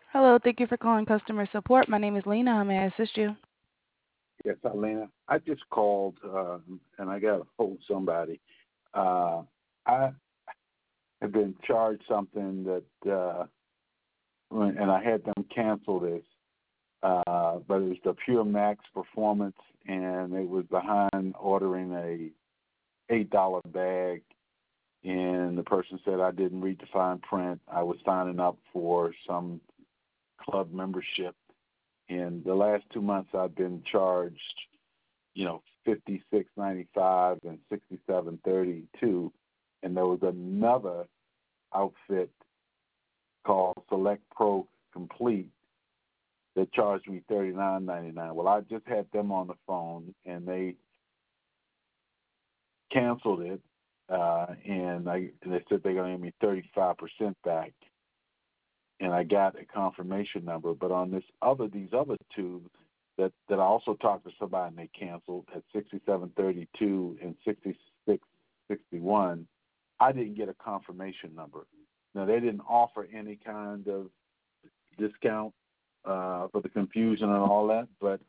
Hello, thank you for calling customer support. My name is Lena. How may I assist you? Yes, Alina. I just called and I got to hold somebody. I have been charged something and I had them cancel this, but it was the Pure Max Performance, and it was behind ordering a $8 bag. And the person said I didn't read the fine print. I was signing up for some club membership. In the last 2 months, I've been charged, 56.95 and 67.32, and there was another outfit called Select Pro Complete that charged me $39.99. Well, I just had them on the phone, and they canceled it, and they said they're going to give me 35% back, and I got a confirmation number. But on these other two that I also talked to somebody and they canceled at 67.32 and 66.61, I didn't get a confirmation number. Now, they didn't offer any kind of discount for the confusion and all that, but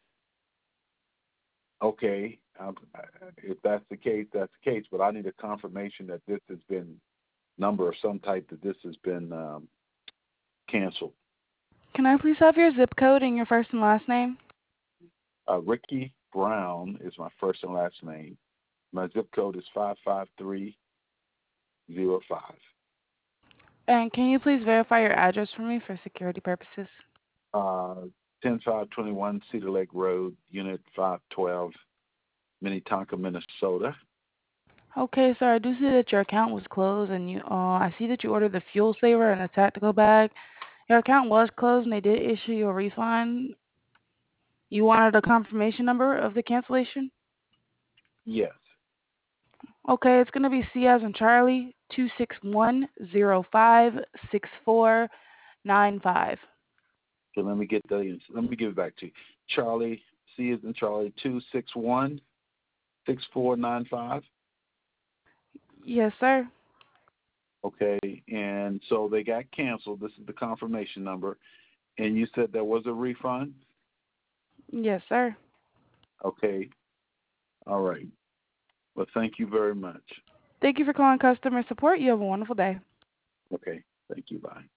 okay, if that's the case, that's the case. But I need a confirmation that this has been number of some type, that this has been canceled. Can I please have your zip code and your first and last name? Ricky Brown is my first and last name. My zip code is 55305. And can you please verify your address for me for security purposes? 10521 Cedar Lake Road, Unit 512, Minnetonka, Minnesota. Okay, sir, I do see that your account was closed, and I see that you ordered the fuel saver and a tactical bag. Your account was closed, and they did issue you a refund. You wanted a confirmation number of the cancellation? Yes. Okay, it's going to be C as in Charlie, 261056495. So let me give it back to you. Charlie, C is in Charlie, 2616495. Yes, sir. Okay, and so they got canceled. This is the confirmation number. And you said there was a refund? Yes, sir. Okay, all right. Well, thank you very much. Thank you for calling customer support. You have a wonderful day. Okay, thank you. Bye.